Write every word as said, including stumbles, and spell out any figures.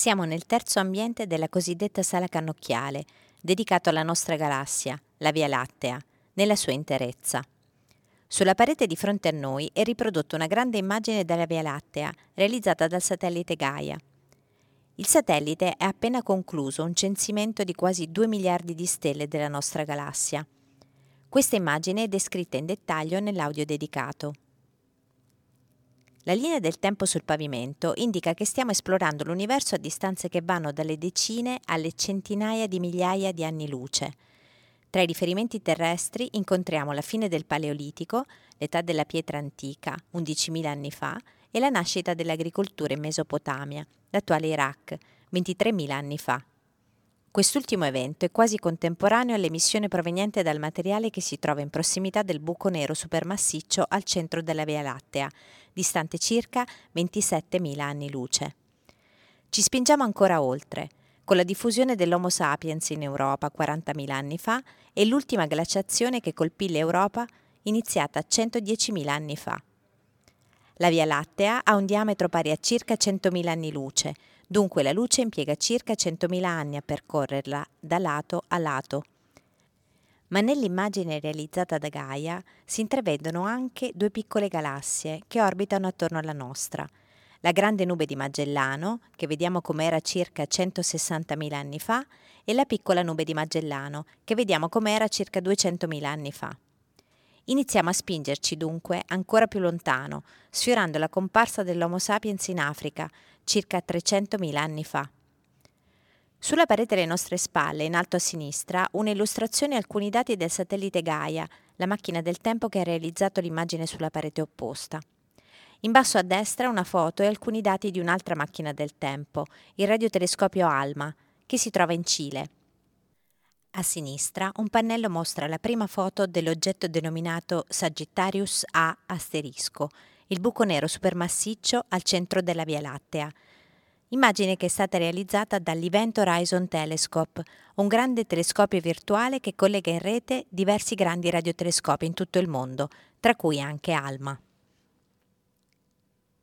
Siamo nel terzo ambiente della cosiddetta sala cannocchiale, dedicato alla nostra galassia, la Via Lattea, nella sua interezza. Sulla parete di fronte a noi è riprodotta una grande immagine della Via Lattea, realizzata dal satellite Gaia. Il satellite ha appena concluso un censimento di quasi due miliardi di stelle della nostra galassia. Questa immagine è descritta in dettaglio nell'audio dedicato. La linea del tempo sul pavimento indica che stiamo esplorando l'universo a distanze che vanno dalle decine alle centinaia di migliaia di anni luce. Tra i riferimenti terrestri incontriamo la fine del Paleolitico, l'età della pietra antica, undicimila anni fa, e la nascita dell'agricoltura in Mesopotamia, l'attuale Iraq, ventitremila anni fa. Quest'ultimo evento è quasi contemporaneo all'emissione proveniente dal materiale che si trova in prossimità del buco nero supermassiccio al centro della Via Lattea, distante circa ventisettemila anni luce. Ci spingiamo ancora oltre, con la diffusione dell'Homo sapiens in Europa quarantamila anni fa e l'ultima glaciazione che colpì l'Europa iniziata centodiecimila anni fa. La Via Lattea ha un diametro pari a circa centomila anni luce, dunque la luce impiega circa centomila anni a percorrerla da lato a lato. Ma nell'immagine realizzata da Gaia si intravedono anche due piccole galassie che orbitano attorno alla nostra. La grande nube di Magellano, che vediamo com'era circa centosessantamila anni fa, e la piccola nube di Magellano, che vediamo com'era circa duecentomila anni fa. Iniziamo a spingerci dunque ancora più lontano, sfiorando la comparsa dell'Homo sapiens in Africa, circa trecentomila anni fa. Sulla parete alle nostre spalle, in alto a sinistra, un'illustrazione e alcuni dati del satellite Gaia, la macchina del tempo che ha realizzato l'immagine sulla parete opposta. In basso a destra una foto e alcuni dati di un'altra macchina del tempo, il radiotelescopio ALMA, che si trova in Cile. A sinistra un pannello mostra la prima foto dell'oggetto denominato Sagittarius A asterisco, il buco nero supermassiccio al centro della Via Lattea. Immagine che è stata realizzata dall'Event Horizon Telescope, un grande telescopio virtuale che collega in rete diversi grandi radiotelescopi in tutto il mondo, tra cui anche ALMA.